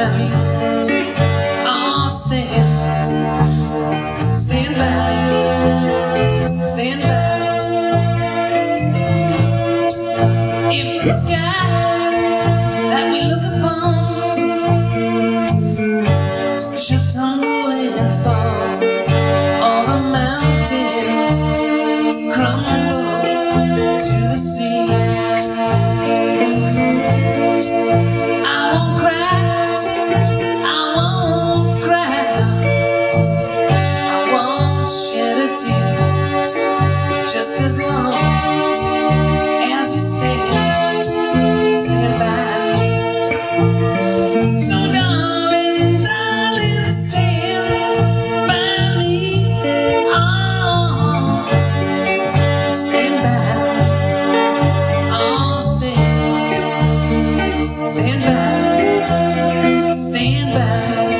by me. Oh, stand by me, stand by me. If the sky that we look upon should tumble and fall, all the mountains crumble to the sea, I won't cry, I won't cry, I won't shed a tear, just as long as you stand by me. So darling, darling, stand by me. Oh, stand by me. Oh, stand by me. Stand by me.